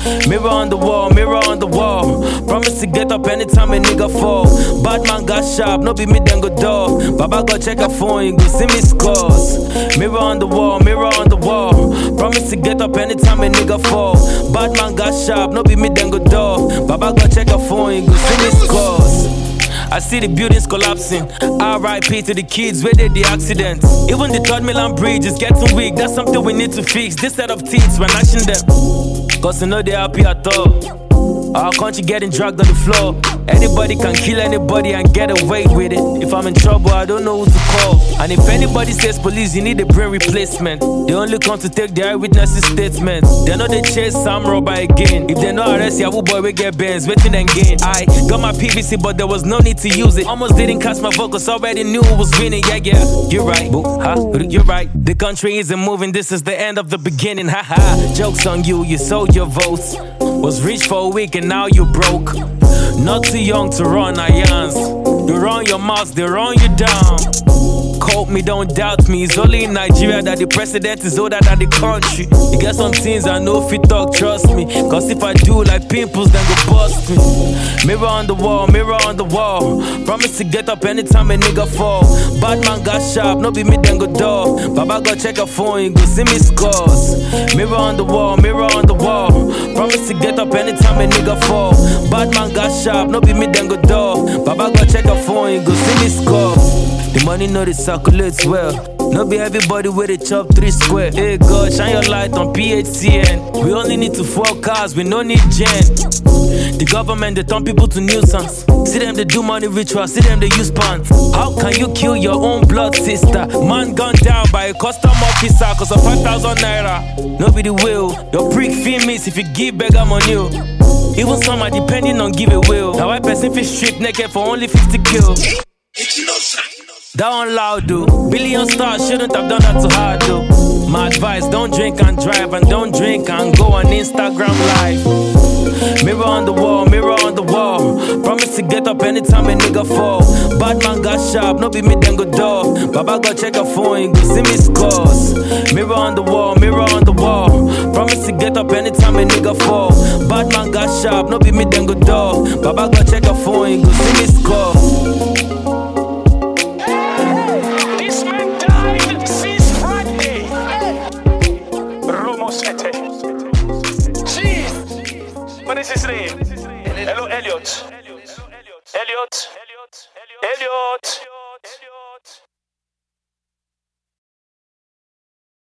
Mirror on the wall, mirror on the wall. Promise to get up anytime a nigga fall. Bad man got sharp, no be me then go door. Baba go check a phone, you go see me scores. Mirror on the wall, mirror on the wall. Promise to get up anytime a nigga fall. Bad man got sharp, no be me then go door. Baba go check a phone, you go see me scores. I see the buildings collapsing. R.I.P. to the kids where they the accidents. Even the Third Milan Bridge is getting weak. That's something we need to fix. This set of teeth, we're gnashing them. Cause you know they happy at all. Our country getting dragged on the floor. Anybody can kill anybody and get away with it. If I'm in trouble, I don't know who to call. And if anybody says police, you need a brain replacement. They only come to take the eyewitnesses' statements. They know they chase Sam Robber again. If they know arrest Yahoo boy, we get bands, waiting and gain. I got my PVC, but there was no need to use it. Almost didn't cast my vocals, already knew who was winning. Yeah, you're right, boo, huh? You're right. The country isn't moving, this is the end of the beginning, haha. Joke's on you, you sold your votes. Was rich for a week and now you broke. Not too young to run irons. They run your mouth, they run you down. Quote me, don't doubt me. It's only in Nigeria that the president is older than the country. You get some things I know if you talk, trust me. Cause if I do like pimples, then go bust me. Mirror on the wall, mirror on the wall. Promise to get up anytime a nigga fall. Bad man got sharp, no be me then go door. Baba go check a phone, you go see me scores. Mirror on the wall, mirror on the wall. Promise to get up anytime a nigga fall. Bad man got sharp, no be me then go door. Baba go check a phone, you go see me scores. The money know it circulates well. No be everybody with a chop 3 square. Hey God, shine your light on PHCN. We only need to 4 cars, we no need gen. The government, they turn people to nuisance. See them, they do money rituals, see them, they use pants. How can you kill your own blood sister? Man gunned down by a custom officer cause of 5,000 naira. No be the will. Your prick feel miss if you give beggar money. Even some are depending on give a will. Now why person feel strip naked for only 50 kills? That one loud, dude. Billion stars shouldn't have done that too hard, dude. My advice, don't drink and drive, and don't drink and go on Instagram live. Mirror on the wall, mirror on the wall. Promise to get up anytime a nigga fall. Bad man got sharp, no be me then go door. Baba go check a phone, you go see me scores. Mirror on the wall, mirror on the wall. Promise to get up anytime a nigga fall. Bad man got sharp, no be me then go door. Baba go check a phone, you go see me scores. What is his name? Hello, Elliot. Elliot.